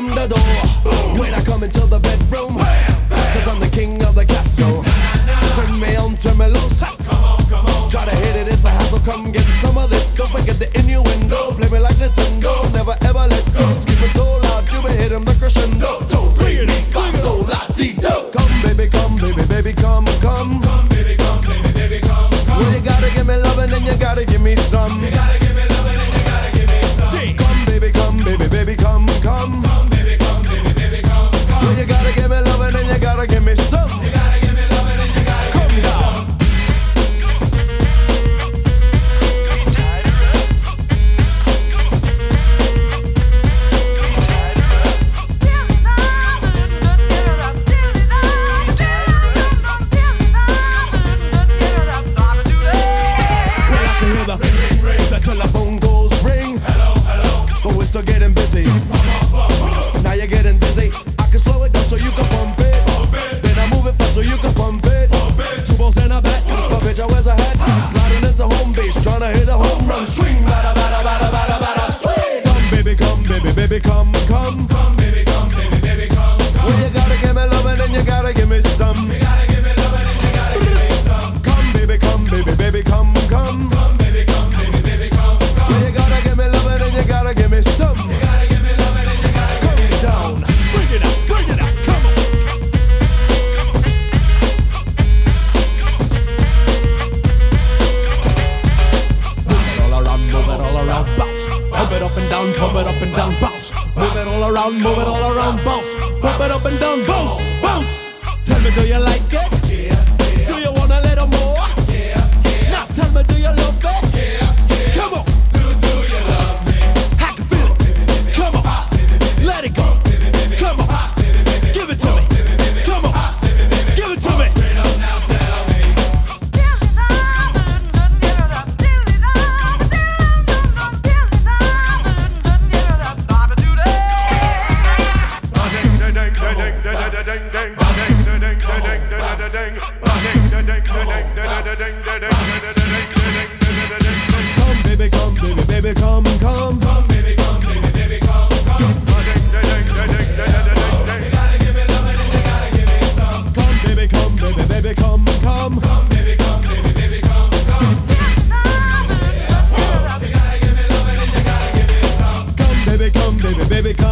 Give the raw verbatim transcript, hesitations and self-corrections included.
slam the door when I come into the bedroom, cause I'm the king of the castle. Turn me on, turn me loose. Try to hit it, it's a hassle, come get some of this. Don't forget the innuendo, play me like Nintendo, never ever let go. Keep it so loud, you be hitting the crescendo. Don't bring me back so latito. Come baby, come baby, baby, come, come. Come baby, come baby, baby, come, come. Well, you gotta give me loving and you gotta give me some. You gotta give me loving and you gotta give me some. Come baby, come baby, baby, come, come. Come baby, come baby, baby, come, come. Well, you gotta give me loving and you gotta give me some. You gotta give me loving and you gotta give me some. Telephone goes ring. Hello, hello. But we're still getting busy. Now you're getting dizzy. I can slow it down so you can pump it. Pump it. Then I move it fast so you can pump it. Pump it. Two balls and a bat. My bitch, I wears a hat. Sliding into home base, trying to hit a home run. Swing, bada, bada, bada, bada, bada, swing. Come, baby, come, baby, baby, come, come. Come baby, come baby, baby, come, come. Well, you gotta give me loving and you gotta give me some. You gotta give me loving and you gotta give me some. Come, baby, come, baby, baby, come, come. Come baby, come baby, baby, come, come. Well, you gotta give me loving and you gotta give me some. You gotta give me loving and you gotta give me Down. some. Bring it up, bring it up, come on. Move it all around, move it all around, bounce. Pump it up and down, pump it up and down, bounce. Move it all around, move it all around, bounce. Pump it up and down, bounce, bounce. Tell me, do you like it? Yeah, yeah, Do you want a little more? yeah, yeah, Now tell me, do you love it? yeah, yeah. Come on, Do, do you love me? I can feel it. Come on, let it go. Come on, give it to me. Come on, give it to me. Straight up now, tell me. Come, baby, come, baby, baby, come, come. Come baby, come baby, baby, come, come. You gotta give me loving and you gotta give me some. Come, baby, come, baby, baby, come, come. Come baby, come baby, baby, come, come. You gotta give me loving and you gotta give me some. Come, baby, come, baby, baby,